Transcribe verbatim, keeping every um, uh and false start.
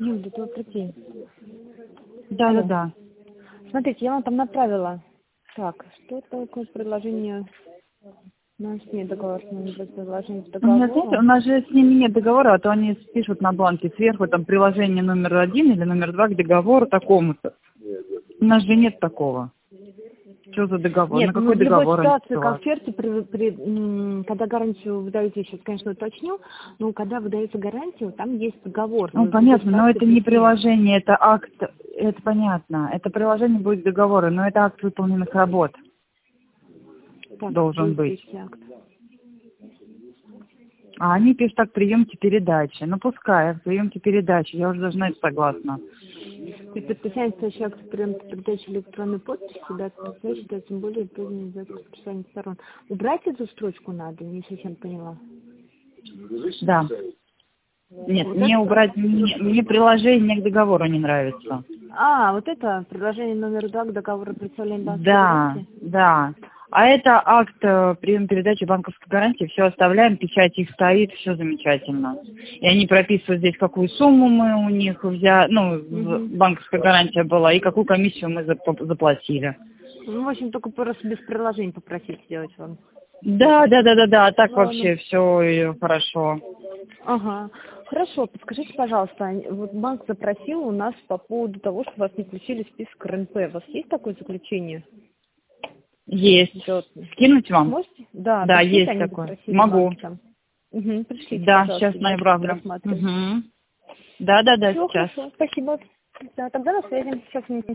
Юля, ты вот прикинь. Да, да, да. Смотрите, я вам там направила. Так, что такое предложение? У нас нет договора, у нас нет предложения У меня, знаете, договора. у нас же с ними нет договора, а то они пишут на бланке сверху там приложение номер один или номер два к договору такому-то. У нас же нет такого. Что за договор? Нет, На ну какой в любой договор они ситуации, как в ссылаются? оферте, при, при, м, когда гарантию выдаете, я сейчас, конечно, уточню, но когда выдается гарантию, там есть договор. Ну, Вы в любой понятно, но ситуации это не при ней. приложение, это акт, это понятно. Это приложение будет договора, но это акт выполненных работ Так, где должен быть. здесь акт? А они пишут так, приемки передачи. Ну, пускай, приемки передачи, я уже должна быть согласна. При подписании следующего акта приема передачи электронной подписи, да, подписать, да, тем более позднее за подписание сторон. Убрать эту строчку надо, не совсем поняла. Да. Нет, Вот мне это? убрать, мне, мне приложение к договору не нравится. А, вот это предложение номер два к договору представления банковской Да, гарантии. да. А это акт э, приема передачи банковской гарантии, все оставляем, печать их стоит, все замечательно. И они прописывают здесь, какую сумму мы у них взяли, ну, Угу. банковская гарантия была, и какую комиссию мы зап- заплатили. Ну, в общем, только просто без приложений попросить сделать вам. Да, да, да, да, да, а так Ладно. вообще все хорошо. Ага. Хорошо, подскажите, пожалуйста, вот банк запросил у нас по поводу того, что вас не включили в список эр эн пэ. У вас есть такое заключение? Есть. Вот. Скинуть вам? Можете? Да, Да, пришлите, есть они такое. запросили Могу. банки там. Угу, пришлите, Да, сейчас пожалуйста, на давайте Евровлю. рассматривать. Угу. Да, да, да, Все, сейчас. хорошо, спасибо. Да, тогда на связи. Сейчас